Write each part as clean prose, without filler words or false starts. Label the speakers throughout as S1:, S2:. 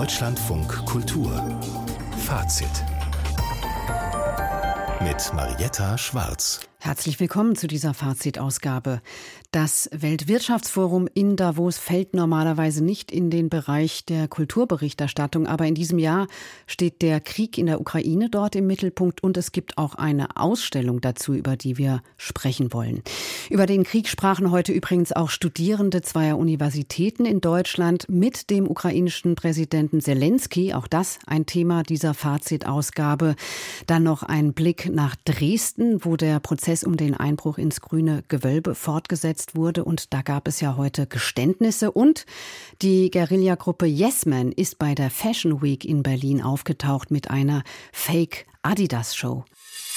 S1: Deutschlandfunk Kultur Fazit mit Marietta Schwarz.
S2: Herzlich willkommen zu dieser Fazitausgabe. Das Weltwirtschaftsforum in Davos fällt normalerweise nicht in den Bereich der Kulturberichterstattung, aber in diesem Jahr steht der Krieg in der Ukraine dort im Mittelpunkt und es gibt auch eine Ausstellung dazu, über die wir sprechen wollen. Über den Krieg sprachen heute übrigens auch Studierende zweier Universitäten in Deutschland mit dem ukrainischen Präsidenten Selenskyj, auch das ein Thema dieser Fazitausgabe. Dann noch ein Blick nach Dresden, wo der Prozess um den Einbruch ins Grüne Gewölbe fortgesetzt wurde. Und da gab es ja heute Geständnisse. Und die Guerillagruppe Yes Man ist bei der Fashion Week in Berlin aufgetaucht mit einer Fake-Adidas-Show.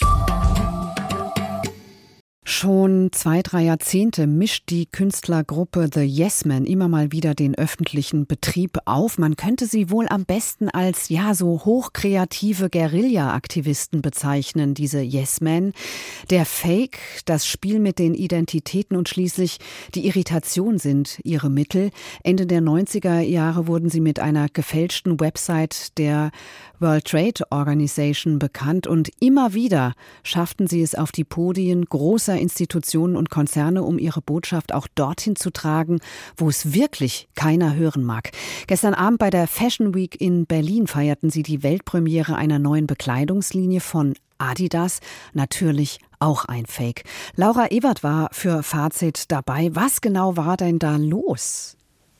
S2: Schon 2-3 Jahrzehnte mischt die Künstlergruppe The Yes Men immer mal wieder den öffentlichen Betrieb auf. Man könnte sie wohl am besten als so hochkreative Guerilla-Aktivisten bezeichnen, diese Yes Men. Der Fake, das Spiel mit den Identitäten und schließlich die Irritation sind ihre Mittel. Ende der 90er Jahre wurden sie mit einer gefälschten Website der World Trade Organization bekannt und immer wieder schafften sie es auf die Podien großer Institutionen und Konzerne, um ihre Botschaft auch dorthin zu tragen, wo es wirklich keiner hören mag. Gestern Abend bei der Fashion Week in Berlin feierten sie die Weltpremiere einer neuen Bekleidungslinie von Adidas, natürlich auch ein Fake. Laura Ewert war für Fazit dabei. Was genau war denn da los?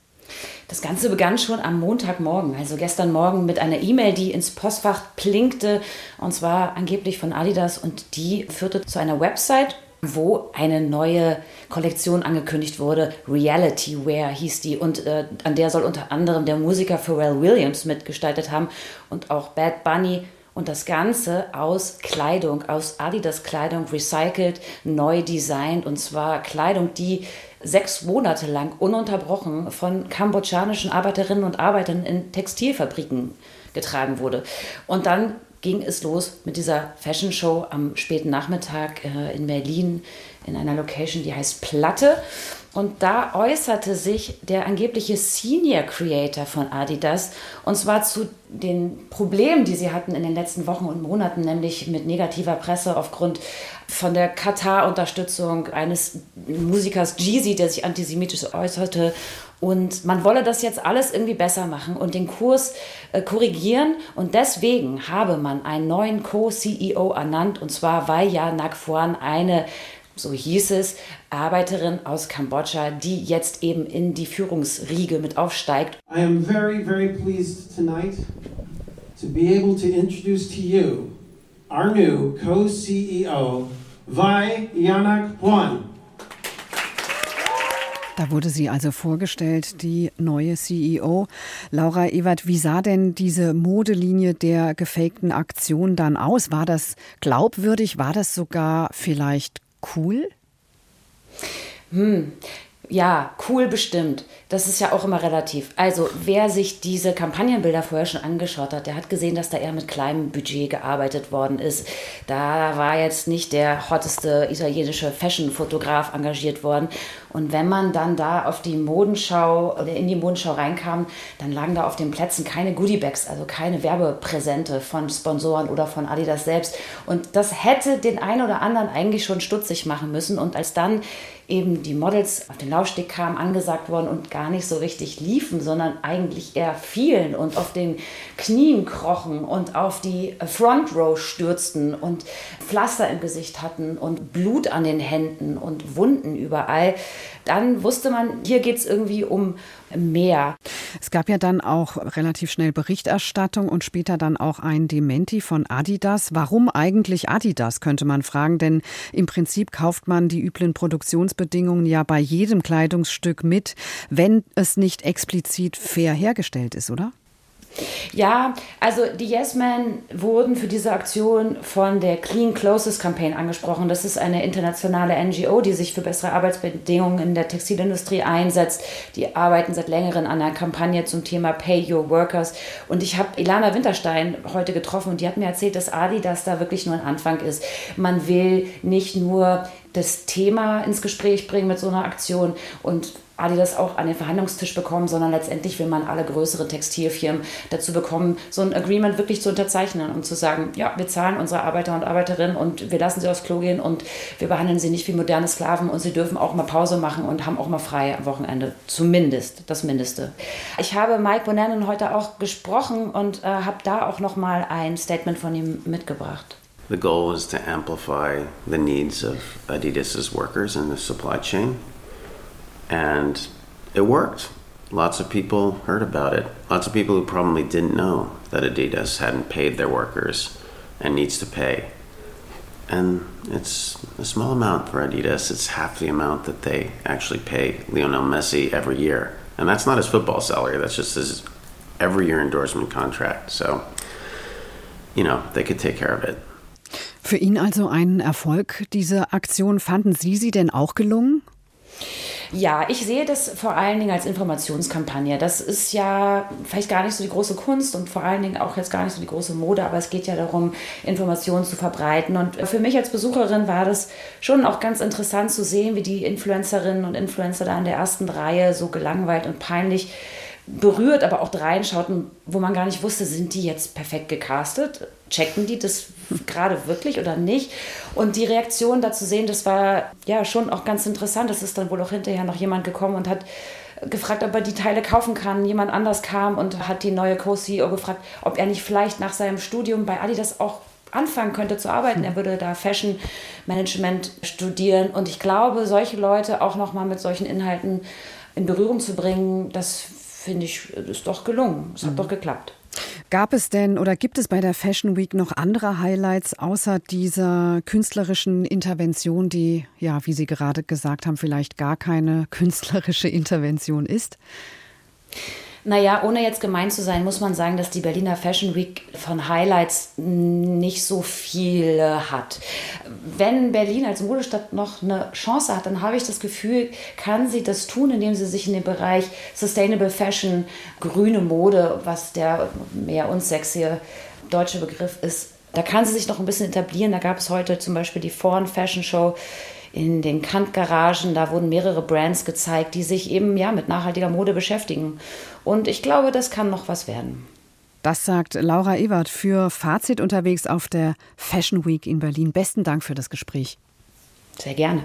S3: Das Ganze begann schon am Montagmorgen, also gestern Morgen, mit einer E-Mail, die ins Postfach blinkte, und zwar angeblich von Adidas, und die führte zu einer Website, wo eine neue Kollektion angekündigt wurde. Reality Wear hieß die, und an der soll unter anderem der Musiker Pharrell Williams mitgestaltet haben und auch Bad Bunny. Und das Ganze aus Kleidung, aus Adidas-Kleidung recycelt, neu designt. Und zwar Kleidung, die 6 Monate lang ununterbrochen von kambodschanischen Arbeiterinnen und Arbeitern in Textilfabriken getragen wurde. Und dann ging es los mit dieser Fashion Show am späten Nachmittag in Berlin in einer Location, die heißt Platte. Und da äußerte sich der angebliche Senior Creator von Adidas, und zwar zu den Problemen, die sie hatten in den letzten Wochen und Monaten, nämlich mit negativer Presse aufgrund von der Katar-Unterstützung eines Musikers Jeezy, der sich antisemitisch äußerte. Und man wolle das jetzt alles irgendwie besser machen und den Kurs korrigieren. Und deswegen habe man einen neuen Co-CEO ernannt, und zwar Vaya Nakfuan, eine, so hieß es, Arbeiterin aus Kambodscha, die jetzt eben in die Führungsriege mit aufsteigt.
S4: I am very, very pleased tonight to be able to introduce to you our new co-CEO, Vai Yanakpuan.
S2: Da wurde sie also vorgestellt, die neue CEO. Laura Ewert, wie sah denn diese Modelinie der gefakten Aktion dann aus? War das glaubwürdig? War das sogar vielleicht cool?
S3: Ja, cool bestimmt. Das ist ja auch immer relativ. Also wer sich diese Kampagnenbilder vorher schon angeschaut hat, der hat gesehen, dass da eher mit kleinem Budget gearbeitet worden ist. Da war jetzt nicht der hotteste italienische Fashion-Fotograf engagiert worden. Und wenn man dann da auf die Modenschau oder in die Modenschau reinkam, dann lagen da auf den Plätzen keine Goodiebags, also keine Werbepräsente von Sponsoren oder von Adidas selbst. Und das hätte den einen oder anderen eigentlich schon stutzig machen müssen. Und als dann eben die Models auf den Laufsteg kamen, angesagt worden und gar nicht so richtig liefen, sondern eigentlich eher fielen und auf den Knien krochen und auf die Front Row stürzten und Pflaster im Gesicht hatten und Blut an den Händen und Wunden überall, dann wusste man, hier geht es irgendwie um mehr.
S2: Es gab ja dann auch relativ schnell Berichterstattung und später dann auch ein Dementi von Adidas. Warum eigentlich Adidas, könnte man fragen, denn im Prinzip kauft man die üblen Produktionsbedingungen ja bei jedem Kleidungsstück mit, wenn es nicht explizit fair hergestellt ist, oder?
S3: Ja, also die Yes Men wurden für diese Aktion von der Clean Clothes Campaign angesprochen. Das ist eine internationale NGO, die sich für bessere Arbeitsbedingungen in der Textilindustrie einsetzt. Die arbeiten seit längerem an einer Kampagne zum Thema Pay Your Workers. Und ich habe Ilana Winterstein heute getroffen und die hat mir erzählt, dass Adidas da wirklich nur ein Anfang ist. Man will nicht nur das Thema ins Gespräch bringen mit so einer Aktion und Adidas auch an den Verhandlungstisch bekommen, sondern letztendlich will man alle größeren Textilfirmen dazu bekommen, so ein Agreement wirklich zu unterzeichnen und zu sagen, ja, wir zahlen unsere Arbeiter und Arbeiterinnen und wir lassen sie aufs Klo gehen und wir behandeln sie nicht wie moderne Sklaven und sie dürfen auch mal Pause machen und haben auch mal frei am Wochenende. Zumindest das Mindeste. Ich habe Mike Bohannon heute auch gesprochen und habe da auch nochmal ein Statement von ihm mitgebracht.
S5: The goal is to amplify the needs of Adidas's workers in the supply chain. And it worked. Lots of people heard about it. Lots of people who probably didn't know that Adidas hadn't paid their workers and needs to pay. And it's a small amount for Adidas. It's half the amount that they actually pay Lionel Messi every year. And that's not his football salary. That's just his every year endorsement contract. So, they could take care of it.
S2: Für ihn also ein Erfolg, diese Aktion. Fanden Sie denn auch gelungen?
S3: Ja, ich sehe das vor allen Dingen als Informationskampagne. Das ist ja vielleicht gar nicht so die große Kunst und vor allen Dingen auch jetzt gar nicht so die große Mode, aber es geht ja darum, Informationen zu verbreiten. Und für mich als Besucherin war das schon auch ganz interessant zu sehen, wie die Influencerinnen und Influencer da in der ersten Reihe so gelangweilt und peinlich berührt, aber auch reinschauten, wo man gar nicht wusste, sind die jetzt perfekt gecastet? Checken die das gerade wirklich oder nicht? Und die Reaktion da zu sehen, das war ja schon auch ganz interessant. Es ist dann wohl auch hinterher noch jemand gekommen und hat gefragt, ob er die Teile kaufen kann. Jemand anders kam und hat die neue Co-CEO gefragt, ob er nicht vielleicht nach seinem Studium bei Adidas auch anfangen könnte zu arbeiten. Er würde da Fashion Management studieren. Und ich glaube, solche Leute auch noch mal mit solchen Inhalten in Berührung zu bringen, das finde ich, ist doch gelungen. Es hat doch geklappt.
S2: Gab es denn oder gibt es bei der Fashion Week noch andere Highlights außer dieser künstlerischen Intervention, die, ja, wie Sie gerade gesagt haben, vielleicht gar keine künstlerische Intervention ist?
S3: Naja, ohne jetzt gemein zu sein, muss man sagen, dass die Berliner Fashion Week von Highlights nicht so viel hat. Wenn Berlin als Modestadt noch eine Chance hat, dann habe ich das Gefühl, kann sie das tun, indem sie sich in den Bereich Sustainable Fashion, grüne Mode, was der mehr unsexige deutsche Begriff ist, da kann sie sich noch ein bisschen etablieren. Da gab es heute zum Beispiel die Foreign Fashion Show in den Kant-Garagen. Da wurden mehrere Brands gezeigt, die sich eben mit nachhaltiger Mode beschäftigen. Und ich glaube, das kann noch was werden.
S2: Das sagt Laura Ewert für Fazit unterwegs auf der Fashion Week in Berlin. Besten Dank für das Gespräch.
S3: Sehr gerne.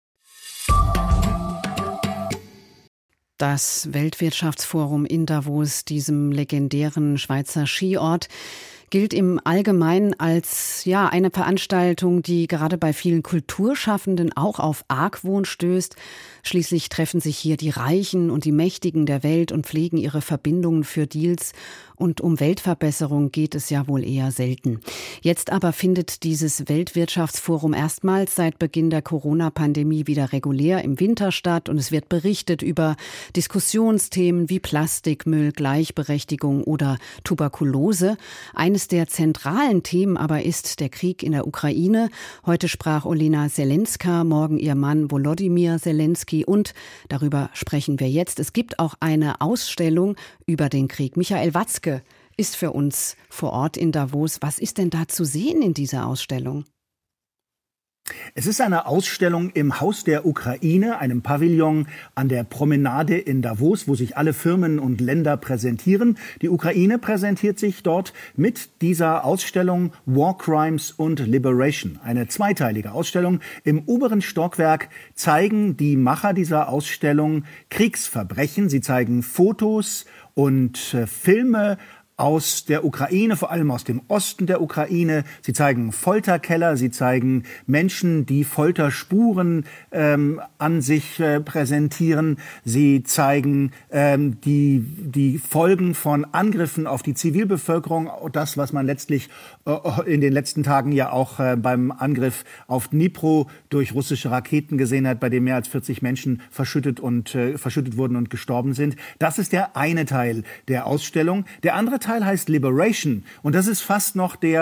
S2: Das Weltwirtschaftsforum in Davos, diesem legendären Schweizer Skiort, gilt im Allgemeinen als eine Veranstaltung, die gerade bei vielen Kulturschaffenden auch auf Argwohn stößt. Schließlich treffen sich hier die Reichen und die Mächtigen der Welt und pflegen ihre Verbindungen für Deals. Und um Weltverbesserung geht es ja wohl eher selten. Jetzt aber findet dieses Weltwirtschaftsforum erstmals seit Beginn der Corona-Pandemie wieder regulär im Winter statt. Und es wird berichtet über Diskussionsthemen wie Plastikmüll, Gleichberechtigung oder Tuberkulose. Eines der zentralen Themen aber ist der Krieg in der Ukraine. Heute sprach Olena Zelenska, morgen ihr Mann Volodymyr Zelensky. Und darüber sprechen wir jetzt. Es gibt auch eine Ausstellung über den Krieg. Michael Watzke ist für uns vor Ort in Davos. Was ist denn da zu sehen in dieser Ausstellung?
S6: Es ist eine Ausstellung im Haus der Ukraine, einem Pavillon an der Promenade in Davos, wo sich alle Firmen und Länder präsentieren. Die Ukraine präsentiert sich dort mit dieser Ausstellung War Crimes und Liberation. Eine zweiteilige Ausstellung. Im oberen Stockwerk zeigen die Macher dieser Ausstellung Kriegsverbrechen. Sie zeigen Fotos und Filme aus der Ukraine, vor allem aus dem Osten der Ukraine. Sie zeigen Folterkeller, sie zeigen Menschen, die Folterspuren an sich präsentieren. Sie zeigen die Folgen von Angriffen auf die Zivilbevölkerung, das, was man letztlich in den letzten Tagen ja auch beim Angriff auf Dnipro durch russische Raketen gesehen hat, bei dem mehr als 40 Menschen verschüttet wurden und gestorben sind. Das ist der eine Teil der Ausstellung. Der andere Teil heißt Liberation und das ist fast noch der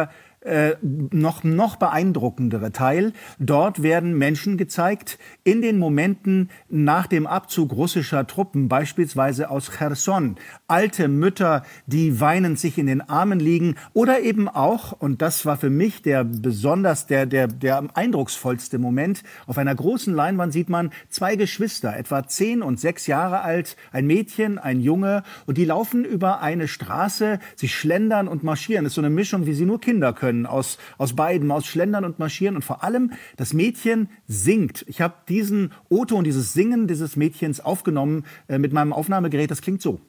S6: noch beeindruckendere Teil. Dort werden Menschen gezeigt in den Momenten nach dem Abzug russischer Truppen, beispielsweise aus Cherson. Alte Mütter, die weinend sich in den Armen liegen oder eben auch, und das war für mich der eindrucksvollste Moment, auf einer großen Leinwand sieht man zwei Geschwister, etwa 10 und 6 Jahre alt, ein Mädchen, ein Junge, und die laufen über eine Straße, sie schlendern und marschieren. Das ist so eine Mischung, wie sie nur Kinder können, aus beiden, aus Schlendern und Marschieren. Und vor allem, das Mädchen singt. Ich habe diesen O-Ton, dieses Singen dieses Mädchens aufgenommen mit meinem Aufnahmegerät. Das klingt so.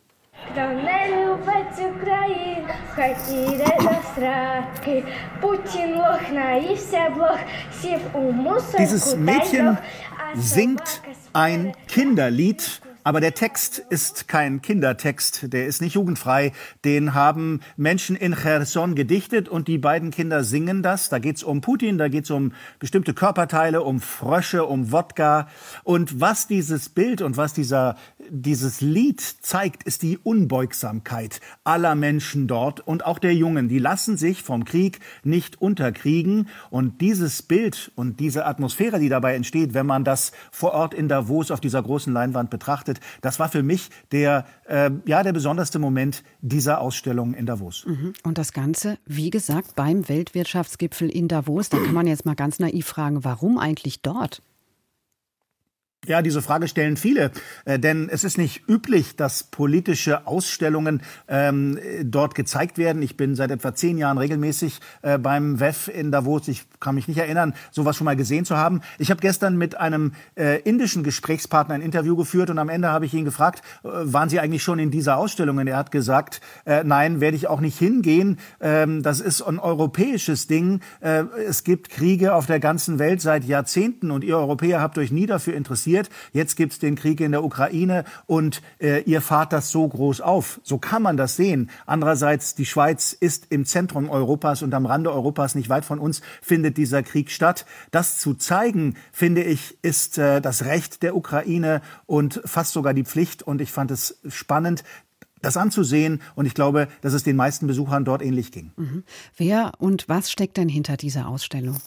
S6: Dieses Mädchen singt ein Kinderlied. Aber der Text ist kein Kindertext, der ist nicht jugendfrei. Den haben Menschen in Cherson gedichtet und die beiden Kinder singen das. Da geht's um Putin, da geht's um bestimmte Körperteile, um Frösche, um Wodka. Und was dieses Bild und was dieses Lied zeigt, ist die Unbeugsamkeit aller Menschen dort und auch der Jungen. Die lassen sich vom Krieg nicht unterkriegen. Und dieses Bild und diese Atmosphäre, die dabei entsteht, wenn man das vor Ort in Davos auf dieser großen Leinwand betrachtet, das war für mich der besonderste Moment dieser Ausstellung in Davos.
S2: Und das Ganze, wie gesagt, beim Weltwirtschaftsgipfel in Davos. Da kann man jetzt mal ganz naiv fragen, warum eigentlich dort?
S6: Ja, diese Frage stellen viele, denn es ist nicht üblich, dass politische Ausstellungen dort gezeigt werden. Ich bin seit etwa 10 Jahren regelmäßig beim WEF in Davos. Ich kann mich nicht erinnern, sowas schon mal gesehen zu haben. Ich habe gestern mit einem indischen Gesprächspartner ein Interview geführt und am Ende habe ich ihn gefragt, waren Sie eigentlich schon in dieser Ausstellung? Und er hat gesagt, nein, werde ich auch nicht hingehen. Das ist ein europäisches Ding. Es gibt Kriege auf der ganzen Welt seit Jahrzehnten und ihr Europäer habt euch nie dafür interessiert. Jetzt gibt's den Krieg in der Ukraine und ihr fahrt das so groß auf. So kann man das sehen. Andererseits, die Schweiz ist im Zentrum Europas und am Rande Europas, nicht weit von uns, findet dieser Krieg statt. Das zu zeigen, finde ich, ist das Recht der Ukraine und fast sogar die Pflicht. Und ich fand es spannend, das anzusehen. Und ich glaube, dass es den meisten Besuchern dort ähnlich ging.
S2: Wer und was steckt denn hinter dieser Ausstellung?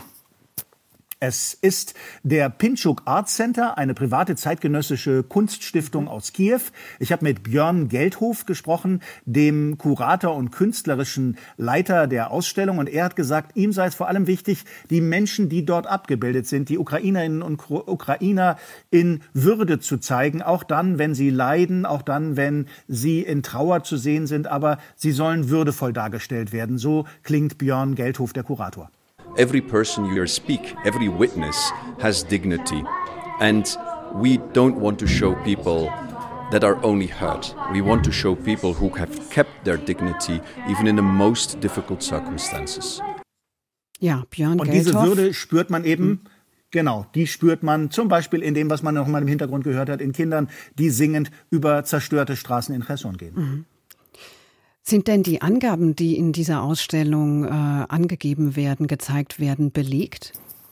S6: Es ist der Pinchuk Art Center, eine private zeitgenössische Kunststiftung aus Kiew. Ich habe mit Björn Geldhof gesprochen, dem Kurator und künstlerischen Leiter der Ausstellung. Und er hat gesagt, ihm sei es vor allem wichtig, die Menschen, die dort abgebildet sind, die Ukrainerinnen und Ukrainer in Würde zu zeigen. Auch dann, wenn sie leiden, auch dann, wenn sie in Trauer zu sehen sind. Aber sie sollen würdevoll dargestellt werden. So klingt Björn Geldhof, der Kurator.
S7: Every person you speak, every witness has dignity. And we don't want to show people that are only hurt. We want to show people who have kept their dignity even in the most difficult circumstances.
S2: Ja, Björn Geldhof.
S6: Und diese Würde spürt man eben, genau, die spürt man zum Beispiel in dem, was man noch mal im Hintergrund gehört hat, in Kindern, die singend über zerstörte Straßen in Cherson gehen.
S2: Sind denn die Angaben, die in dieser Ausstellung angegeben werden, gezeigt werden, belegt?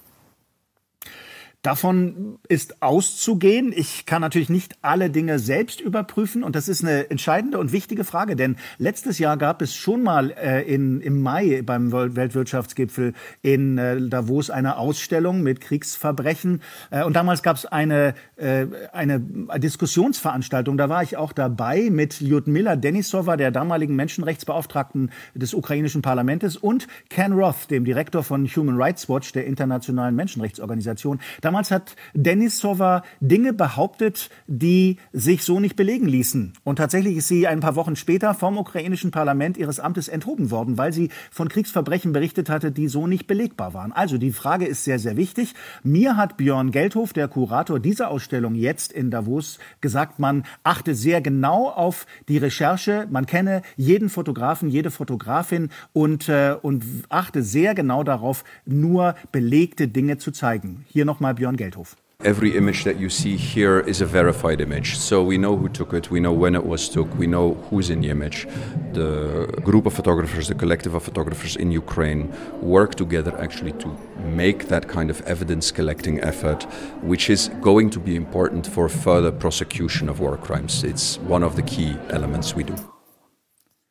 S6: Davon ist auszugehen. Ich kann natürlich nicht alle Dinge selbst überprüfen und das ist eine entscheidende und wichtige Frage, denn letztes Jahr gab es schon mal im Mai beim Weltwirtschaftsgipfel in Davos eine Ausstellung mit Kriegsverbrechen und damals gab es eine Diskussionsveranstaltung, da war ich auch dabei mit Lyudmila Denisova, der damaligen Menschenrechtsbeauftragten des ukrainischen Parlaments und Ken Roth, dem Direktor von Human Rights Watch, der internationalen Menschenrechtsorganisation. Damals hat Denisova Dinge behauptet, die sich so nicht belegen ließen. Und tatsächlich ist sie ein paar Wochen später vom ukrainischen Parlament ihres Amtes enthoben worden, weil sie von Kriegsverbrechen berichtet hatte, die so nicht belegbar waren. Also die Frage ist sehr, sehr wichtig. Mir hat Björn Geldhof, der Kurator dieser Ausstellung jetzt in Davos, gesagt, man achte sehr genau auf die Recherche. Man kenne jeden Fotografen, jede Fotografin und achte sehr genau darauf, nur belegte Dinge zu zeigen. Hier nochmal Björn Geldhof.
S7: Every image that you see here is a verified image. So we know who took it, we know when it was took, we know who's in the image. The group of photographers, the collective of photographers in Ukraine work together actually to make that kind of evidence collecting effort, which is going to be important for further prosecution of war crimes. It's one of the key elements we do.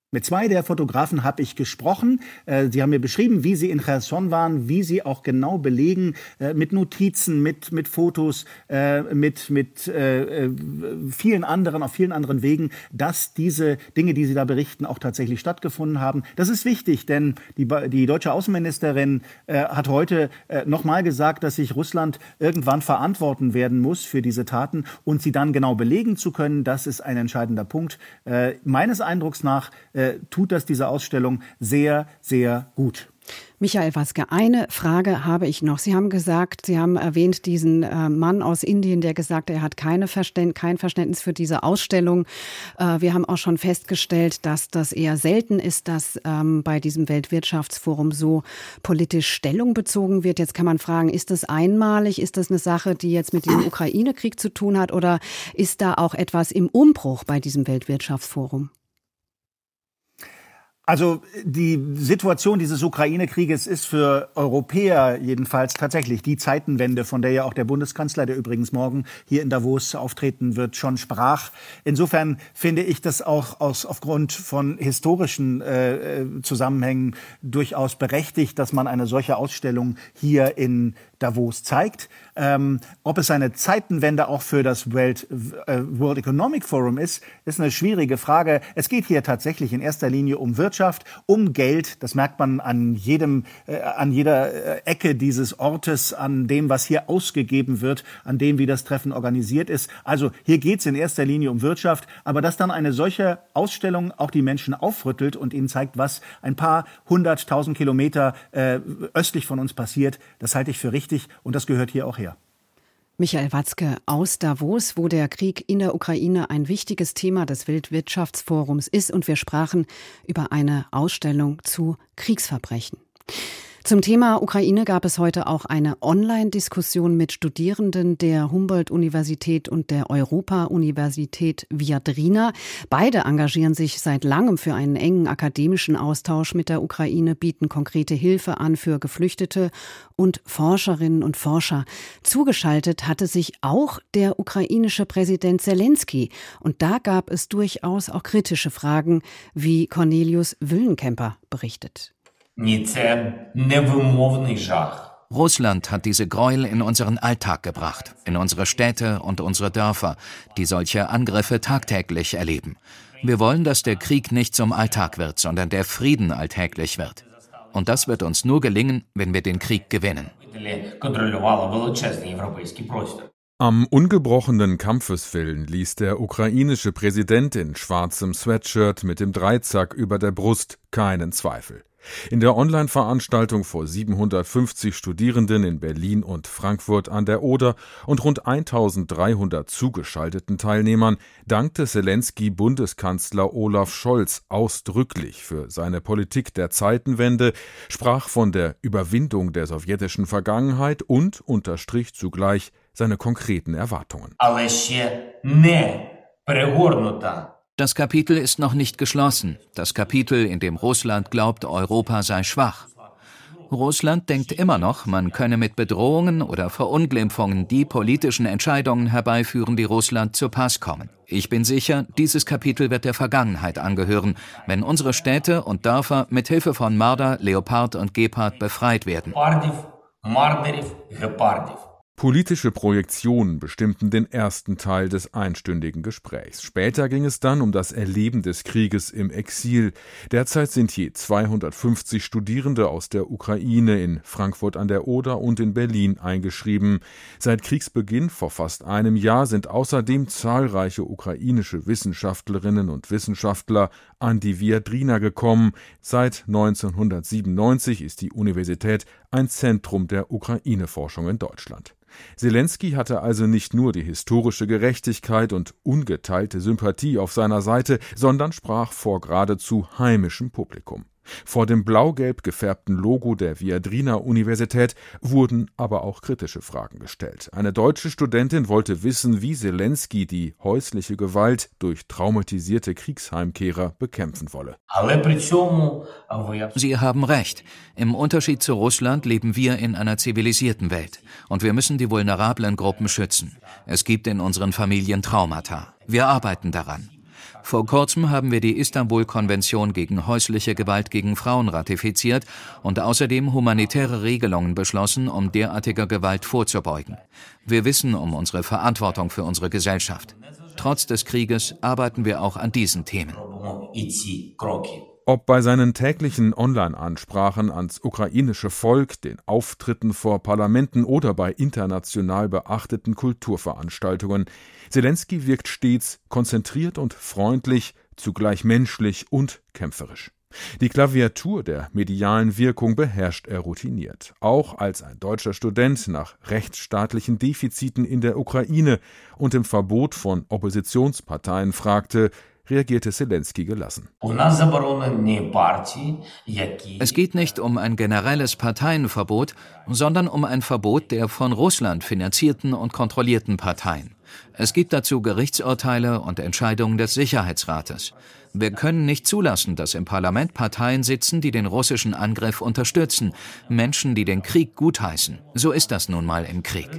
S6: Mit 2 der Fotografen habe ich gesprochen. Sie haben mir beschrieben, wie sie in Cherson waren, wie sie auch genau belegen, mit Notizen, mit Fotos, mit vielen anderen, auf vielen anderen Wegen, dass diese Dinge, die sie da berichten, auch tatsächlich stattgefunden haben. Das ist wichtig, denn die deutsche Außenministerin hat heute nochmal gesagt, dass sich Russland irgendwann verantworten werden muss für diese Taten und sie dann genau belegen zu können. Das ist ein entscheidender Punkt. Meines Eindrucks nach tut das diese Ausstellung sehr, sehr gut.
S2: Michael Watzke, eine Frage habe ich noch. Sie haben erwähnt diesen Mann aus Indien, der gesagt hat, er hat kein Verständnis für diese Ausstellung. Wir haben auch schon festgestellt, dass das eher selten ist, dass bei diesem Weltwirtschaftsforum so politisch Stellung bezogen wird. Jetzt kann man fragen, ist das einmalig? Ist das eine Sache, die jetzt mit dem Ukraine-Krieg zu tun hat? Oder ist da auch etwas im Umbruch bei diesem Weltwirtschaftsforum?
S6: Also die Situation dieses Ukraine-Krieges ist für Europäer jedenfalls tatsächlich die Zeitenwende, von der ja auch der Bundeskanzler, der übrigens morgen hier in Davos auftreten wird, schon sprach. Insofern finde ich das auch aufgrund von historischen Zusammenhängen durchaus berechtigt, dass man eine solche Ausstellung hier in Davos zeigt. Ob es eine Zeitenwende auch für das World Economic Forum ist eine schwierige Frage. Es geht hier tatsächlich in erster Linie um Wirtschaft, um Geld. Das merkt man an jeder Ecke dieses Ortes, an dem, was hier ausgegeben wird, an dem, wie das Treffen organisiert ist. Also hier geht es in erster Linie um Wirtschaft. Aber dass dann eine solche Ausstellung auch die Menschen aufrüttelt und ihnen zeigt, was ein paar 100.000 Kilometer östlich von uns passiert, das halte ich für richtig. Und das gehört hier auch her.
S2: Michael Watzke aus Davos, wo der Krieg in der Ukraine ein wichtiges Thema des Weltwirtschaftsforums ist. Und wir sprachen über eine Ausstellung zu Kriegsverbrechen. Zum Thema Ukraine gab es heute auch eine Online-Diskussion mit Studierenden der Humboldt-Universität und der Europa-Universität Viadrina. Beide engagieren sich seit langem für einen engen akademischen Austausch mit der Ukraine, bieten konkrete Hilfe an für Geflüchtete und Forscherinnen und Forscher. Zugeschaltet hatte sich auch der ukrainische Präsident Selenskyj. Und da gab es durchaus auch kritische Fragen, wie Cornelius Wüllenkemper berichtet.
S8: Russland hat diese Gräuel in unseren Alltag gebracht, in unsere Städte und unsere Dörfer, die solche Angriffe tagtäglich erleben. Wir wollen, dass der Krieg nicht zum Alltag wird, sondern der Frieden alltäglich wird. Und das wird uns nur gelingen, wenn wir den Krieg gewinnen.
S9: Am ungebrochenen Kampfeswillen ließ der ukrainische Präsident in schwarzem Sweatshirt mit dem Dreizack über der Brust keinen Zweifel. In der Online-Veranstaltung vor 750 Studierenden in Berlin und Frankfurt an der Oder und rund 1300 zugeschalteten Teilnehmern dankte Selenskyj Bundeskanzler Olaf Scholz ausdrücklich für seine Politik der Zeitenwende, sprach von der Überwindung der sowjetischen Vergangenheit und unterstrich zugleich seine konkreten Erwartungen.
S8: Das Kapitel ist noch nicht geschlossen. Das Kapitel, in dem Russland glaubt, Europa sei schwach. Russland denkt immer noch, man könne mit Bedrohungen oder Verunglimpfungen die politischen Entscheidungen herbeiführen, die Russland zu Pass kommen. Ich bin sicher, dieses Kapitel wird der Vergangenheit angehören, wenn unsere Städte und Dörfer mit Hilfe von Marder, Leopard und Gepard befreit werden.
S9: Politische Projektionen bestimmten den ersten Teil des einstündigen Gesprächs. Später ging es dann um das Erleben des Krieges im Exil. Derzeit sind je 250 Studierende aus der Ukraine in Frankfurt an der Oder und in Berlin eingeschrieben. Seit Kriegsbeginn vor fast einem Jahr sind außerdem zahlreiche ukrainische Wissenschaftlerinnen und Wissenschaftler an die Viadrina gekommen. Seit 1997 ist die Universität ein Zentrum der Ukraine-Forschung in Deutschland. Selenskyj hatte also nicht nur die historische Gerechtigkeit und ungeteilte Sympathie auf seiner Seite, sondern sprach vor geradezu heimischem Publikum. Vor dem blau-gelb gefärbten Logo der Viadrina-Universität wurden aber auch kritische Fragen gestellt. Eine deutsche Studentin wollte wissen, wie Selenskyj die häusliche Gewalt durch traumatisierte Kriegsheimkehrer bekämpfen wolle.
S8: Sie haben recht. Im Unterschied zu Russland leben wir in einer zivilisierten Welt. Und wir müssen die vulnerablen Gruppen schützen. Es gibt in unseren Familien Traumata. Wir arbeiten daran. Vor kurzem haben wir die Istanbul-Konvention gegen häusliche Gewalt gegen Frauen ratifiziert und außerdem humanitäre Regelungen beschlossen, um derartiger Gewalt vorzubeugen. Wir wissen um unsere Verantwortung für unsere Gesellschaft. Trotz des Krieges arbeiten wir auch an diesen Themen.
S9: Ob bei seinen täglichen Online-Ansprachen ans ukrainische Volk, den Auftritten vor Parlamenten oder bei international beachteten Kulturveranstaltungen, Selenskyj wirkt stets konzentriert und freundlich, zugleich menschlich und kämpferisch. Die Klaviatur der medialen Wirkung beherrscht er routiniert. Auch als ein deutscher Student nach rechtsstaatlichen Defiziten in der Ukraine und dem Verbot von Oppositionsparteien fragte, reagierte Selenskyj gelassen.
S8: Es geht nicht um ein generelles Parteienverbot, sondern um ein Verbot der von Russland finanzierten und kontrollierten Parteien. Es gibt dazu Gerichtsurteile und Entscheidungen des Sicherheitsrates. Wir können nicht zulassen, dass im Parlament Parteien sitzen, die den russischen Angriff unterstützen, Menschen, die den Krieg gutheißen. So ist das nun mal im Krieg.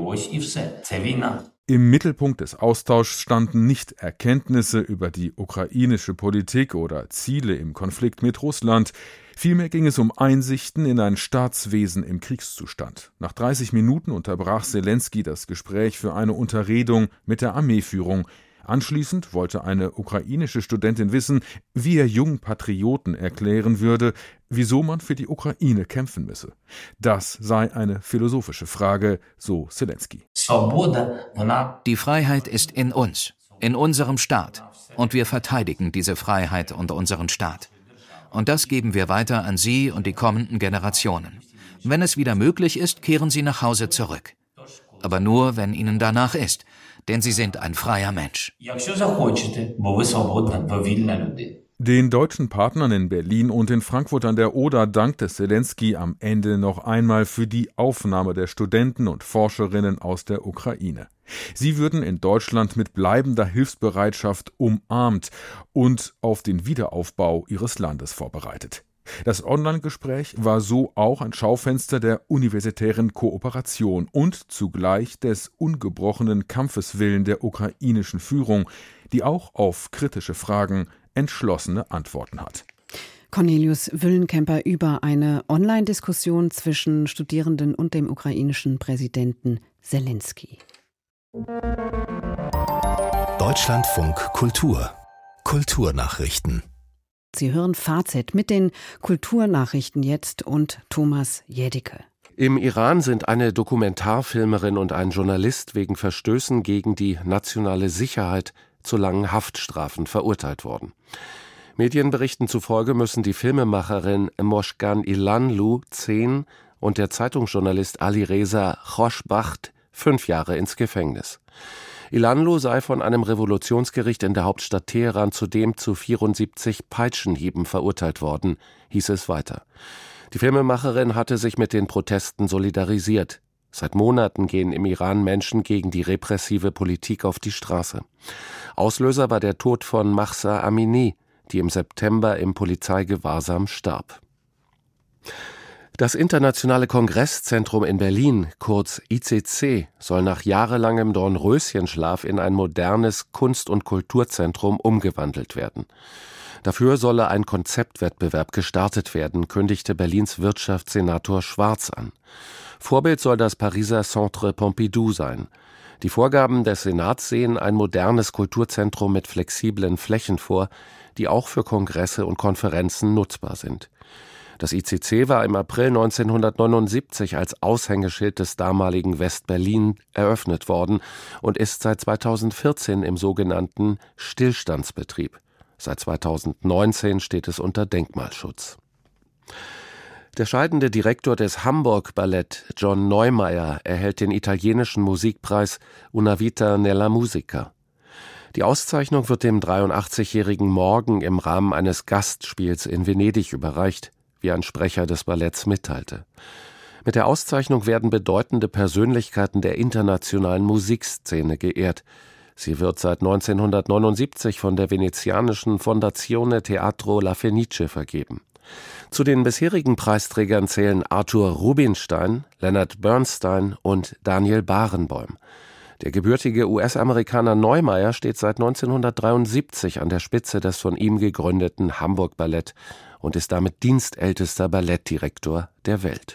S9: Im Mittelpunkt des Austauschs standen nicht Erkenntnisse über die ukrainische Politik oder Ziele im Konflikt mit Russland. Vielmehr ging es um Einsichten in ein Staatswesen im Kriegszustand. Nach 30 Minuten unterbrach Selenskyj das Gespräch für eine Unterredung mit der Armeeführung. Anschließend wollte eine ukrainische Studentin wissen, wie er jungen Patrioten erklären würde, wieso man für die Ukraine kämpfen müsse. Das sei eine philosophische Frage, so Selenskyj.
S8: Die Freiheit ist in uns, in unserem Staat. Und wir verteidigen diese Freiheit und unseren Staat. Und das geben wir weiter an Sie und die kommenden Generationen. Wenn es wieder möglich ist, kehren Sie nach Hause zurück. Aber nur, wenn Ihnen danach ist. Denn Sie sind ein freier Mensch.
S9: Den deutschen Partnern in Berlin und in Frankfurt an der Oder dankte Selenskyj am Ende noch einmal für die Aufnahme der Studenten und Forscherinnen aus der Ukraine. Sie würden in Deutschland mit bleibender Hilfsbereitschaft umarmt und auf den Wiederaufbau ihres Landes vorbereitet. Das Online-Gespräch war so auch ein Schaufenster der universitären Kooperation und zugleich des ungebrochenen Kampfeswillen der ukrainischen Führung, die auch auf kritische Fragen entschlossene Antworten hat.
S2: Cornelius Wüllenkemper über eine Online-Diskussion zwischen Studierenden und dem ukrainischen Präsidenten Selenskyj.
S1: Deutschlandfunk Kultur. Kulturnachrichten.
S2: Sie hören Fazit mit den Kulturnachrichten jetzt und Thomas Jädicke.
S10: Im Iran sind eine Dokumentarfilmerin und ein Journalist wegen Verstößen gegen die nationale Sicherheit zu langen Haftstrafen verurteilt worden. Medienberichten zufolge müssen die Filmemacherin Moshgan Ilanlu 10 und der Zeitungsjournalist Alireza Khoshbakhsh 5 Jahre ins Gefängnis. Ilanlu sei von einem Revolutionsgericht in der Hauptstadt Teheran zudem zu 74 Peitschenhieben verurteilt worden, hieß es weiter. Die Filmemacherin hatte sich mit den Protesten solidarisiert. Seit Monaten gehen im Iran Menschen gegen die repressive Politik auf die Straße. Auslöser war der Tod von Mahsa Amini, die im September im Polizeigewahrsam starb. Das Internationale Kongresszentrum in Berlin, kurz ICC, soll nach jahrelangem Dornröschenschlaf in ein modernes Kunst- und Kulturzentrum umgewandelt werden. Dafür solle ein Konzeptwettbewerb gestartet werden, kündigte Berlins Wirtschaftssenator Schwarz an. Vorbild soll das Pariser Centre Pompidou sein. Die Vorgaben des Senats sehen ein modernes Kulturzentrum mit flexiblen Flächen vor, die auch für Kongresse und Konferenzen nutzbar sind. Das ICC war im April 1979 als Aushängeschild des damaligen West-Berlin eröffnet worden und ist seit 2014 im sogenannten Stillstandsbetrieb. Seit 2019 steht es unter Denkmalschutz. Der scheidende Direktor des Hamburg Ballett, John Neumeier, erhält den italienischen Musikpreis Una Vita nella Musica. Die Auszeichnung wird dem 83-jährigen morgen im Rahmen eines Gastspiels in Venedig überreicht, wie ein Sprecher des Balletts mitteilte. Mit der Auszeichnung werden bedeutende Persönlichkeiten der internationalen Musikszene geehrt. Sie wird seit 1979 von der venezianischen Fondazione Teatro La Fenice vergeben. Zu den bisherigen Preisträgern zählen Arthur Rubinstein, Leonard Bernstein und Daniel Barenboim. Der gebürtige US-Amerikaner Neumeier steht seit 1973 an der Spitze des von ihm gegründeten Hamburg Ballett und ist damit dienstältester Ballettdirektor der Welt.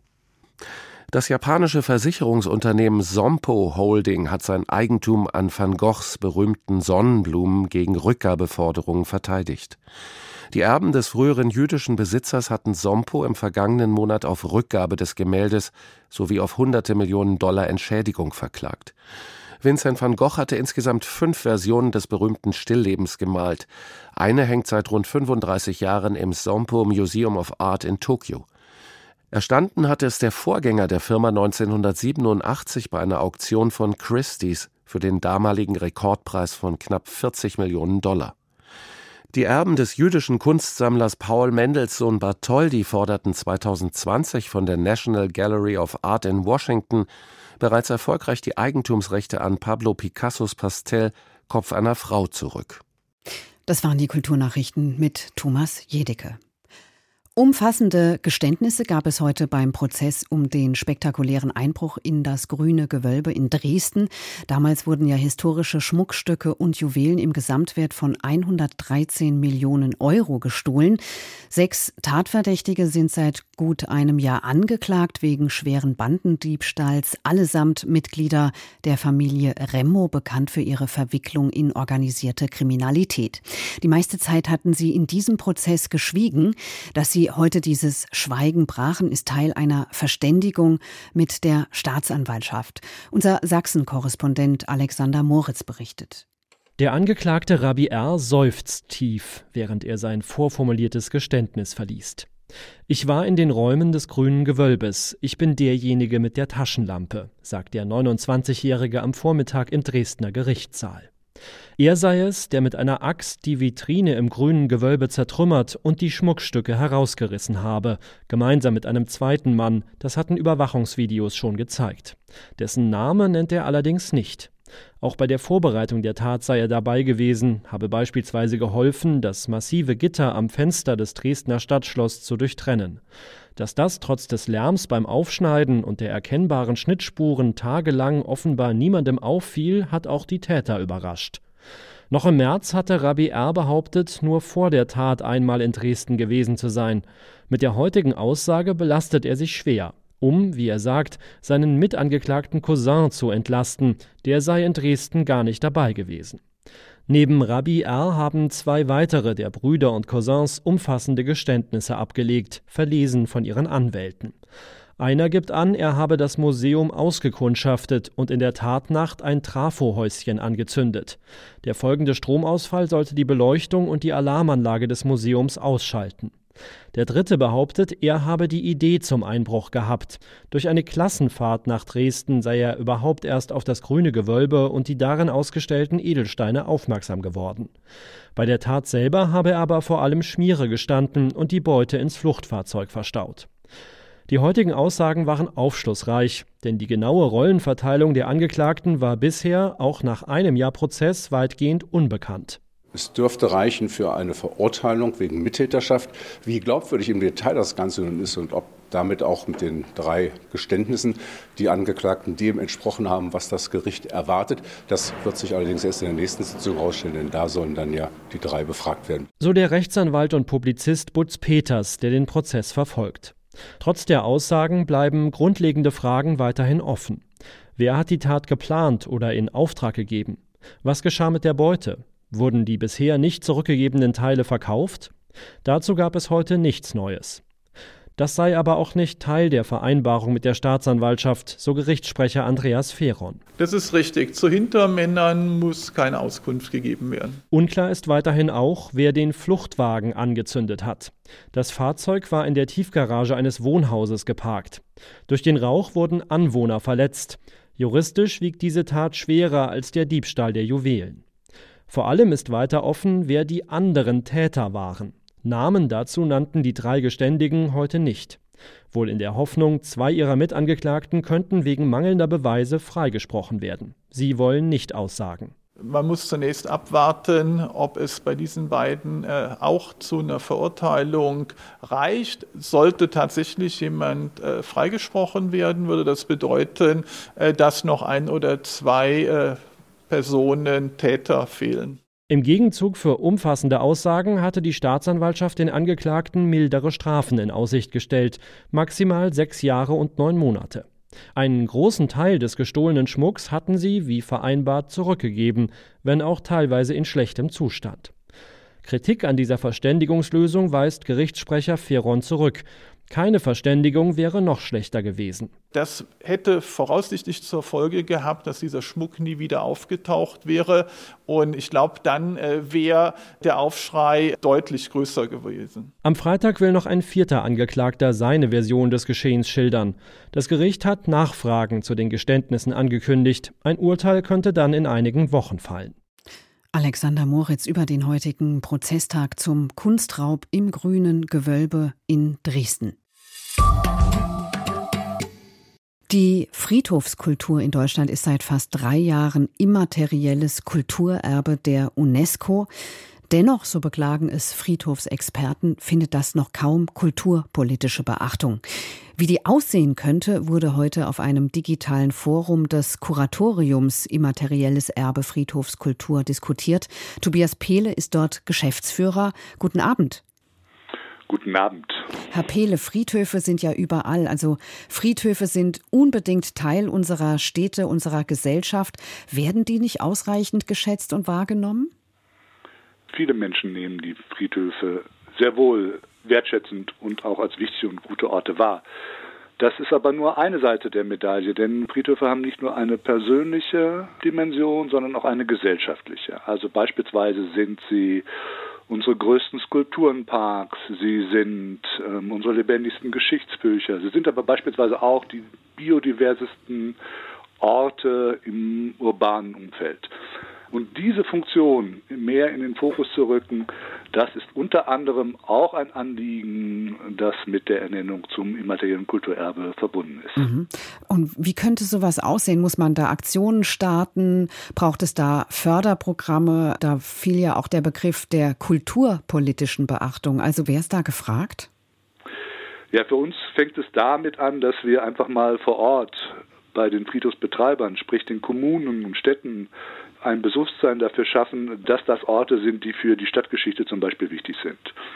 S10: Das japanische Versicherungsunternehmen Sompo Holding hat sein Eigentum an Van Goghs berühmten Sonnenblumen gegen Rückgabeforderungen verteidigt. Die Erben des früheren jüdischen Besitzers hatten Sompo im vergangenen Monat auf Rückgabe des Gemäldes sowie auf hunderte Millionen $, Entschädigung verklagt. Vincent van Gogh hatte insgesamt 5 Versionen des berühmten Stilllebens gemalt. Eine hängt seit rund 35 Jahren im Sompo Museum of Art in Tokio. Erstanden hatte es der Vorgänger der Firma 1987 bei einer Auktion von Christie's für den damaligen Rekordpreis von knapp 40 Millionen $. Die Erben des jüdischen Kunstsammlers Paul Mendelssohn Bartholdy forderten 2020 von der National Gallery of Art in Washington bereits erfolgreich die Eigentumsrechte an Pablo Picassos Pastell Kopf einer Frau zurück.
S2: Das waren die Kulturnachrichten mit Thomas Jedicke. Umfassende Geständnisse gab es heute beim Prozess um den spektakulären Einbruch in das Grüne Gewölbe in Dresden. Damals wurden ja historische Schmuckstücke und Juwelen im Gesamtwert von 113 Millionen € gestohlen. 6 Tatverdächtige sind seit gut einem Jahr angeklagt wegen schweren Bandendiebstahls, allesamt Mitglieder der Familie Remmo, bekannt für ihre Verwicklung in organisierte Kriminalität. Die meiste Zeit hatten sie in diesem Prozess geschwiegen. Dass sie heute dieses Schweigen brachen, ist Teil einer Verständigung mit der Staatsanwaltschaft. Unser Sachsen-Korrespondent Alexander Moritz berichtet.
S11: Der Angeklagte Rabbi R. seufzt tief, während er sein vorformuliertes Geständnis verliest. Ich war in den Räumen des Grünen Gewölbes. Ich bin derjenige mit der Taschenlampe, sagt der 29-Jährige am Vormittag im Dresdner Gerichtssaal. Er sei es, der mit einer Axt die Vitrine im Grünen Gewölbe zertrümmert und die Schmuckstücke herausgerissen habe, gemeinsam mit einem zweiten Mann, das hatten Überwachungsvideos schon gezeigt. Dessen Name nennt er allerdings nicht. Auch bei der Vorbereitung der Tat sei er dabei gewesen, habe beispielsweise geholfen, das massive Gitter am Fenster des Dresdner Stadtschlosses zu durchtrennen. Dass das trotz des Lärms beim Aufschneiden und der erkennbaren Schnittspuren tagelang offenbar niemandem auffiel, hat auch die Täter überrascht. Noch im März hatte Rabbi R. behauptet, nur vor der Tat einmal in Dresden gewesen zu sein. Mit der heutigen Aussage belastet er sich schwer, um, wie er sagt, seinen mitangeklagten Cousin zu entlasten. Der sei in Dresden gar nicht dabei gewesen. Neben Rabbi R. haben 2 weitere der Brüder und Cousins umfassende Geständnisse abgelegt, verlesen von ihren Anwälten. Einer gibt an, er habe das Museum ausgekundschaftet und in der Tatnacht ein Trafohäuschen angezündet. Der folgende Stromausfall sollte die Beleuchtung und die Alarmanlage des Museums ausschalten. Der Dritte behauptet, er habe die Idee zum Einbruch gehabt. Durch eine Klassenfahrt nach Dresden sei er überhaupt erst auf das Grüne Gewölbe und die darin ausgestellten Edelsteine aufmerksam geworden. Bei der Tat selber habe er aber vor allem Schmiere gestanden und die Beute ins Fluchtfahrzeug verstaut. Die heutigen Aussagen waren aufschlussreich, denn die genaue Rollenverteilung der Angeklagten war bisher, auch nach einem Jahr Prozess, weitgehend unbekannt.
S12: Es dürfte reichen für eine Verurteilung wegen Mittäterschaft. Wie glaubwürdig im Detail das Ganze nun ist und ob damit auch mit den 3 Geständnissen die Angeklagten dem entsprochen haben, was das Gericht erwartet, das wird sich allerdings erst in der nächsten Sitzung herausstellen, denn da sollen dann ja die 3 befragt werden.
S11: So der Rechtsanwalt und Publizist Butz Peters, der den Prozess verfolgt. Trotz der Aussagen bleiben grundlegende Fragen weiterhin offen. Wer hat die Tat geplant oder in Auftrag gegeben? Was geschah mit der Beute? Wurden die bisher nicht zurückgegebenen Teile verkauft? Dazu gab es heute nichts Neues. Das sei aber auch nicht Teil der Vereinbarung mit der Staatsanwaltschaft, so Gerichtssprecher Andreas Feron.
S13: Das ist richtig. Zu Hintermännern muss keine Auskunft gegeben werden.
S11: Unklar ist weiterhin auch, wer den Fluchtwagen angezündet hat. Das Fahrzeug war in der Tiefgarage eines Wohnhauses geparkt. Durch den Rauch wurden Anwohner verletzt. Juristisch wiegt diese Tat schwerer als der Diebstahl der Juwelen. Vor allem ist weiter offen, wer die anderen Täter waren. Namen dazu nannten die 3 Geständigen heute nicht. Wohl in der Hoffnung, 2 ihrer Mitangeklagten könnten wegen mangelnder Beweise freigesprochen werden. Sie wollen nicht aussagen.
S13: Man muss zunächst abwarten, ob es bei diesen beiden auch zu einer Verurteilung reicht. Sollte tatsächlich jemand freigesprochen werden, würde das bedeuten, dass noch 1 oder 2 Personen, Täter fehlen.
S11: Im Gegenzug für umfassende Aussagen hatte die Staatsanwaltschaft den Angeklagten mildere Strafen in Aussicht gestellt, maximal 6 Jahre und 9 Monate. Einen großen Teil des gestohlenen Schmucks hatten sie, wie vereinbart, zurückgegeben, wenn auch teilweise in schlechtem Zustand. Kritik an dieser Verständigungslösung weist Gerichtssprecher Feron zurück. Keine Verständigung wäre noch schlechter gewesen.
S13: Das hätte voraussichtlich zur Folge gehabt, dass dieser Schmuck nie wieder aufgetaucht wäre. Und ich glaube, dann wäre der Aufschrei deutlich größer gewesen.
S11: Am Freitag will noch ein 4. Angeklagter seine Version des Geschehens schildern. Das Gericht hat Nachfragen zu den Geständnissen angekündigt. Ein Urteil könnte dann in einigen Wochen fallen.
S2: Alexander Moritz über den heutigen Prozesstag zum Kunstraub im Grünen Gewölbe in Dresden. Die Friedhofskultur in Deutschland ist seit fast 3 Jahren immaterielles Kulturerbe der UNESCO. Dennoch, so beklagen es Friedhofsexperten, findet das noch kaum kulturpolitische Beachtung. Wie die aussehen könnte, wurde heute auf einem digitalen Forum des Kuratoriums Immaterielles Erbe Friedhofskultur diskutiert. Tobias Pehle ist dort Geschäftsführer. Guten Abend.
S14: Guten Abend.
S2: Herr Pehle, Friedhöfe sind ja überall. Also Friedhöfe sind unbedingt Teil unserer Städte, unserer Gesellschaft. Werden die nicht ausreichend geschätzt und wahrgenommen?
S14: Viele Menschen nehmen die Friedhöfe sehr wohl wertschätzend und auch als wichtige und gute Orte wahr. Das ist aber nur eine Seite der Medaille, denn Friedhöfe haben nicht nur eine persönliche Dimension, sondern auch eine gesellschaftliche. Also beispielsweise sind sie unsere größten Skulpturenparks, sie sind unsere lebendigsten Geschichtsbücher, sie sind aber beispielsweise auch die biodiversesten Orte im urbanen Umfeld. Und diese Funktion mehr in den Fokus zu rücken, das ist unter anderem auch ein Anliegen, das mit der Ernennung zum immateriellen Kulturerbe verbunden ist.
S2: Mhm. Und wie könnte sowas aussehen? Muss man da Aktionen starten? Braucht es da Förderprogramme? Da fiel ja auch der Begriff der kulturpolitischen Beachtung. Also wer ist da gefragt?
S14: Ja, für uns fängt es damit an, dass wir einfach mal vor Ort bei den Friedhofsbetreibern, sprich den Kommunen und Städten, ein Bewusstsein dafür schaffen, dass das Orte sind, die für die Stadtgeschichte zum Beispiel wichtig sind.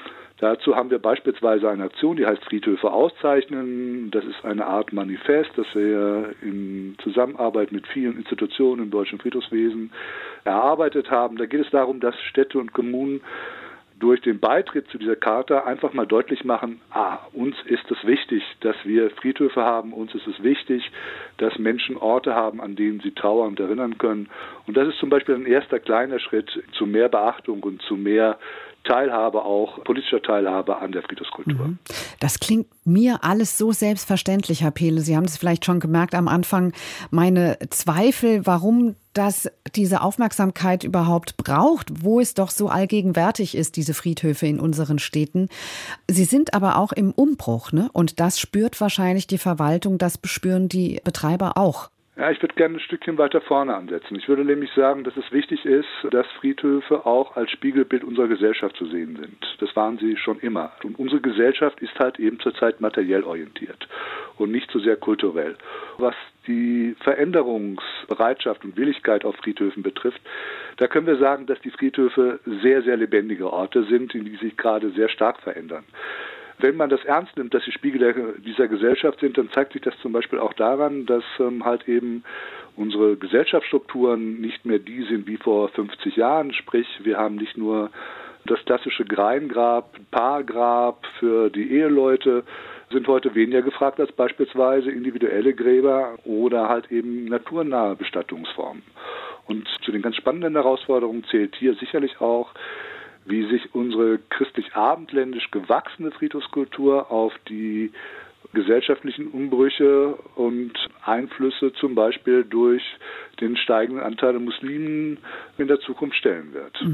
S14: Dazu haben wir beispielsweise eine Aktion, die heißt Friedhöfe auszeichnen. Das ist eine Art Manifest, das wir in Zusammenarbeit mit vielen Institutionen im deutschen Friedhofswesen erarbeitet haben. Da geht es darum, dass Städte und Kommunen durch den Beitritt zu dieser Charta einfach mal deutlich machen, uns ist es wichtig, dass wir Friedhöfe haben, uns ist es wichtig, dass Menschen Orte haben, an denen sie trauern und erinnern können. Und das ist zum Beispiel ein erster kleiner Schritt zu mehr Beachtung und zu mehr Teilhabe, auch politischer Teilhabe an der Friedhofskultur.
S2: Das klingt mir alles so selbstverständlich, Herr Pehle. Sie haben es vielleicht schon gemerkt am Anfang, meine Zweifel, warum das diese Aufmerksamkeit überhaupt braucht, wo es doch so allgegenwärtig ist, diese Friedhöfe in unseren Städten. Sie sind aber auch im Umbruch, ne? Und das spürt wahrscheinlich die Verwaltung, das spüren die Betreiber auch.
S14: Ja, ich würde gerne ein Stückchen weiter vorne ansetzen. Ich würde nämlich sagen, dass es wichtig ist, dass Friedhöfe auch als Spiegelbild unserer Gesellschaft zu sehen sind. Das waren sie schon immer. Und unsere Gesellschaft ist halt eben zurzeit materiell orientiert und nicht so sehr kulturell. Was die Veränderungsbereitschaft und Willigkeit auf Friedhöfen betrifft, da können wir sagen, dass die Friedhöfe sehr, sehr lebendige Orte sind, in die sich gerade sehr stark verändern. Wenn man das ernst nimmt, dass sie Spiegel dieser Gesellschaft sind, dann zeigt sich das zum Beispiel auch daran, dass halt eben unsere Gesellschaftsstrukturen nicht mehr die sind wie vor 50 Jahren. Sprich, wir haben nicht nur das klassische Greingrab, Paargrab für die Eheleute, sind heute weniger gefragt als beispielsweise individuelle Gräber oder halt eben naturnahe Bestattungsformen. Und zu den ganz spannenden Herausforderungen zählt hier sicherlich auch, wie sich unsere christlich-abendländisch gewachsene Friedhofskultur auf die gesellschaftlichen Umbrüche und Einflüsse zum Beispiel durch den steigenden Anteil der Muslimen in der Zukunft stellen wird.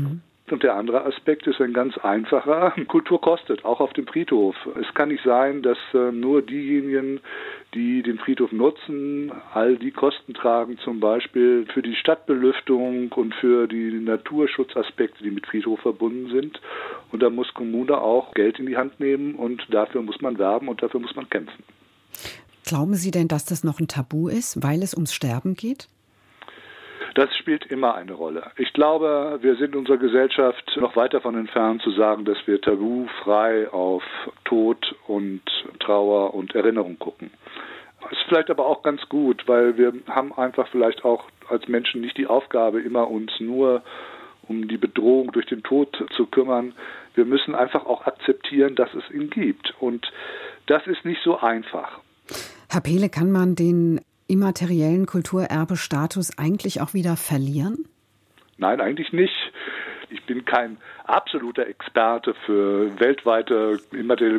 S14: Und der andere Aspekt ist ein ganz einfacher. Kultur kostet, auch auf dem Friedhof. Es kann nicht sein, dass nur diejenigen, die den Friedhof nutzen, all die Kosten tragen, zum Beispiel für die Stadtbelüftung und für die Naturschutzaspekte, die mit Friedhof verbunden sind. Und da muss Kommune auch Geld in die Hand nehmen und dafür muss man werben und dafür muss man kämpfen.
S2: Glauben Sie denn, dass das noch ein Tabu ist, weil es ums Sterben geht?
S14: Das spielt immer eine Rolle. Ich glaube, wir sind in unserer Gesellschaft noch weit davon entfernt zu sagen, dass wir tabufrei auf Tod und Trauer und Erinnerung gucken. Das ist vielleicht aber auch ganz gut, weil wir haben einfach vielleicht auch als Menschen nicht die Aufgabe, immer uns nur um die Bedrohung durch den Tod zu kümmern. Wir müssen einfach auch akzeptieren, dass es ihn gibt. Und das ist nicht so einfach.
S2: Herr Pehle, kann man den immateriellen Kulturerbestatus eigentlich auch wieder verlieren?
S14: Nein, eigentlich nicht. Ich bin kein absoluter Experte für weltweite immaterielle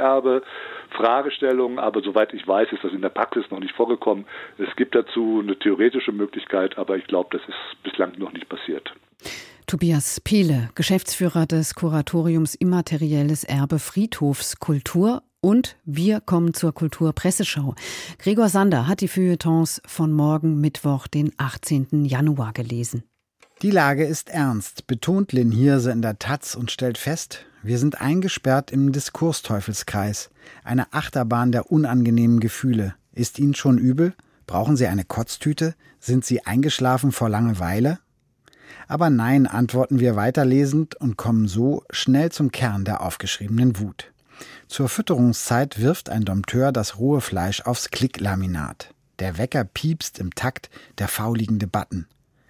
S14: Kulturerbe-Fragestellungen, aber soweit ich weiß, ist das in der Praxis noch nicht vorgekommen. Es gibt dazu eine theoretische Möglichkeit, aber ich glaube, das ist bislang noch nicht passiert.
S2: Tobias Pehle, Geschäftsführer des Kuratoriums Immaterielles Erbe Friedhofskultur. Und wir kommen zur Kulturpresseschau. Gregor Sander hat die Feuilletons von morgen Mittwoch, den 18. Januar gelesen.
S15: Die Lage ist ernst, betont Lynn Hirse in der Taz und stellt fest, wir sind eingesperrt im Diskursteufelskreis, eine Achterbahn der unangenehmen Gefühle. Ist Ihnen schon übel? Brauchen Sie eine Kotztüte? Sind Sie eingeschlafen vor Langeweile? Aber nein, antworten wir weiterlesend und kommen so schnell zum Kern der aufgeschriebenen Wut. Zur Fütterungszeit wirft ein Dompteur das rohe Fleisch aufs Klicklaminat. Der Wecker piepst im Takt der fauligen Debatten.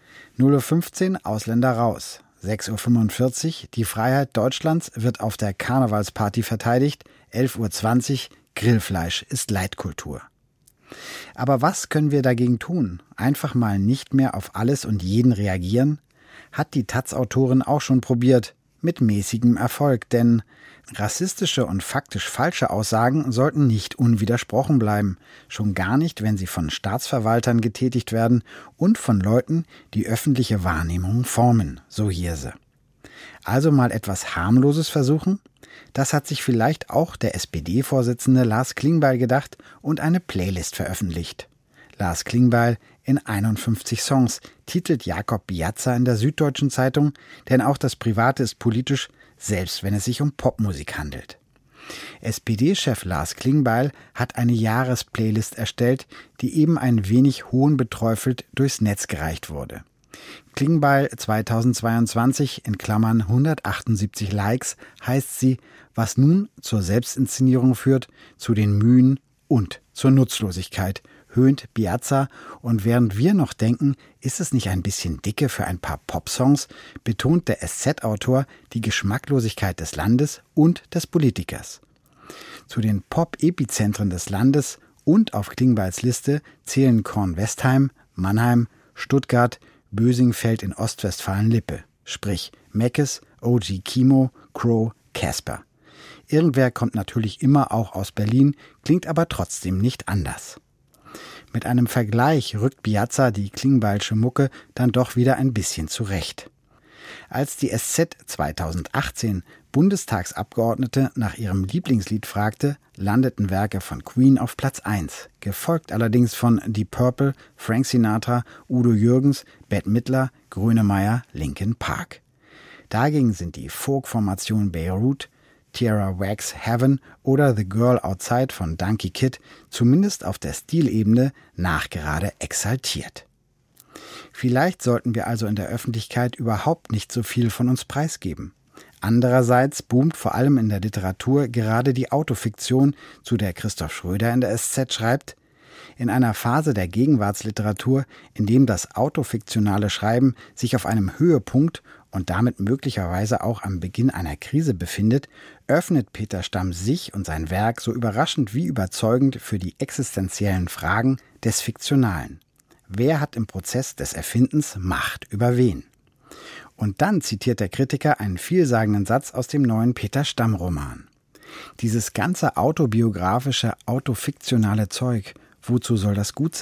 S15: 0:15 Uhr Ausländer raus. 6:45 Uhr die Freiheit Deutschlands wird auf der Karnevalsparty verteidigt. 11:20 Uhr Grillfleisch ist Leitkultur. Aber was können wir dagegen tun? Einfach mal nicht mehr auf alles und jeden reagieren? Hat die Taz-Autorin auch schon probiert. Mit mäßigem Erfolg, denn rassistische und faktisch falsche Aussagen sollten nicht unwidersprochen bleiben, schon gar nicht, wenn sie von Staatsverwaltern getätigt werden und von Leuten, die öffentliche Wahrnehmung formen, so Hirse. Also mal etwas Harmloses versuchen? Das hat sich vielleicht auch der SPD-Vorsitzende Lars Klingbeil gedacht und eine Playlist veröffentlicht. Lars Klingbeil in 51 Songs, titelt Jakob Piazza in der Süddeutschen Zeitung, denn auch das Private ist politisch, selbst wenn es sich um Popmusik handelt. SPD-Chef Lars Klingbeil hat eine Jahresplaylist erstellt, die eben ein wenig hohnbeträufelt durchs Netz gereicht wurde. Klingbeil 2022 in Klammern 178 Likes heißt sie, was nun zur Selbstinszenierung führt, zu den Mühen und zur Nutzlosigkeit, höhnt Piazza, und während wir noch denken, ist es nicht ein bisschen dicke für ein paar Popsongs, betont der SZ-Autor die Geschmacklosigkeit des Landes und des Politikers. Zu den Pop-Epizentren des Landes und auf Klingbeils Liste zählen Kornwestheim, Mannheim, Stuttgart, Bösingfeld in Ostwestfalen-Lippe, sprich Meckes, OG Kimo, Crow, Casper. Irgendwer kommt natürlich immer auch aus Berlin, klingt aber trotzdem nicht anders. Mit einem Vergleich rückt Piazza die Klingbeilsche Mucke dann doch wieder ein bisschen zurecht. Als die SZ 2018 Bundestagsabgeordnete nach ihrem Lieblingslied fragte, landeten Werke von Queen auf Platz 1, gefolgt allerdings von Deep Purple, Frank Sinatra, Udo Jürgens, Bette Midler, Grönemeyer, Linkin Park. Dagegen sind die Folk-Formation Beirut, Tierra Whack's Heaven oder The Girl Outside von Donkey Kid zumindest auf der Stilebene nachgerade exaltiert. Vielleicht sollten wir also in der Öffentlichkeit überhaupt nicht so viel von uns preisgeben. Andererseits boomt vor allem in der Literatur gerade die Autofiktion, zu der Christoph Schröder in der SZ schreibt: In einer Phase der Gegenwartsliteratur, in dem das autofiktionale Schreiben sich auf einem Höhepunkt und damit möglicherweise auch am Beginn einer Krise befindet, öffnet Peter Stamm sich und sein Werk so überraschend wie überzeugend für die existenziellen Fragen des Fiktionalen. Wer hat im Prozess des Erfindens Macht über wen? Und dann zitiert der Kritiker einen vielsagenden Satz aus dem neuen Peter Stamm-Roman. Dieses ganze autobiografische, autofiktionale Zeug, wozu soll das gut sein?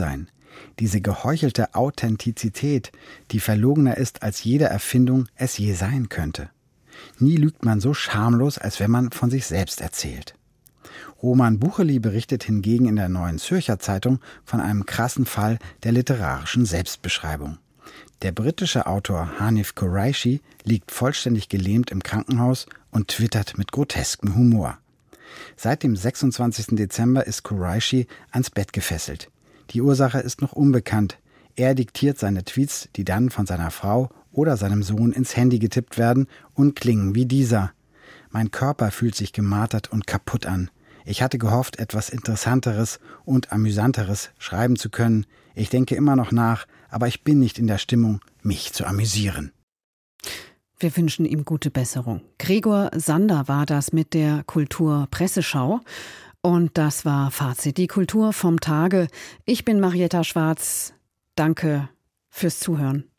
S15: Diese geheuchelte Authentizität, die verlogener ist, als jede Erfindung es je sein könnte. Nie lügt man so schamlos, als wenn man von sich selbst erzählt. Roman Bucheli berichtet hingegen in der Neuen Zürcher Zeitung von einem krassen Fall der literarischen Selbstbeschreibung. Der britische Autor Hanif Kureishi liegt vollständig gelähmt im Krankenhaus und twittert mit groteskem Humor. Seit dem 26. Dezember ist Kureishi ans Bett gefesselt. Die Ursache ist noch unbekannt. Er diktiert seine Tweets, die dann von seiner Frau oder seinem Sohn ins Handy getippt werden und klingen wie dieser. Mein Körper fühlt sich gemartert und kaputt an. Ich hatte gehofft, etwas Interessanteres und Amüsanteres schreiben zu können. Ich denke immer noch nach, aber ich bin nicht in der Stimmung, mich zu amüsieren.
S2: Wir wünschen ihm gute Besserung. Gregor Sander war das mit der Kulturpresseschau. Und das war Fazit, die Kultur vom Tage. Ich bin Marietta Schwarz. Danke fürs Zuhören.